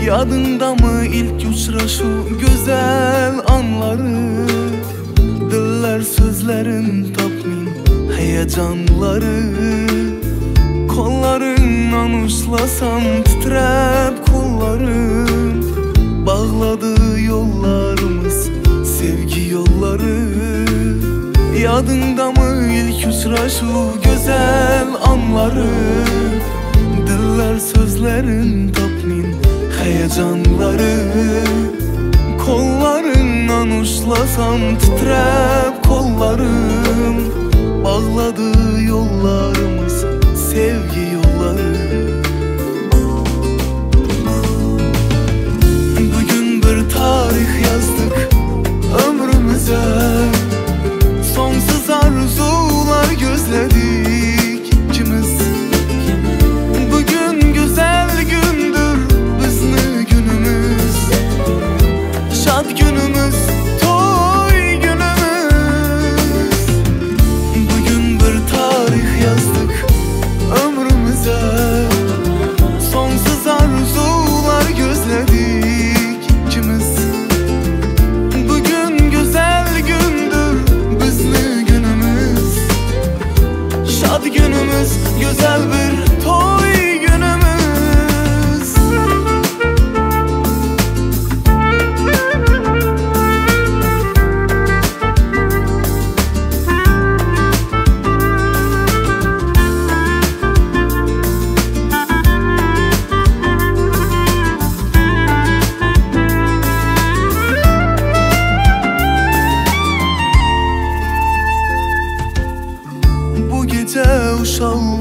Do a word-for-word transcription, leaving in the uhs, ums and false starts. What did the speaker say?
Yadında mı ilk uçraşu güzel anları? Diller sözlerin tatmin heyecanları. Kollarından uçlasam titrep kollarım. Bağladı yollarımız sevgi yolları. Yadında mı ilk uçraşu güzel anları? Diller sözlerin tatmin heyecanları. Kollarından uçlasam titrep kollarım. Bağladı yollarımız sevgi yolları. Bugün bir tarih yazdık ömrümüze. Sonsuz arzular gözledik ikimiz. Bugün güzel gündür bizne günümüz. Şad günümüz, toy günümüz. Bugün bir tarih yazdık ömrümüze. Sonsuz arzular gözledik ikimiz. Bugün güzel gündür bizne günümüz. Şad günümüz, güzel bir toy günümüz. Bu gece uşağım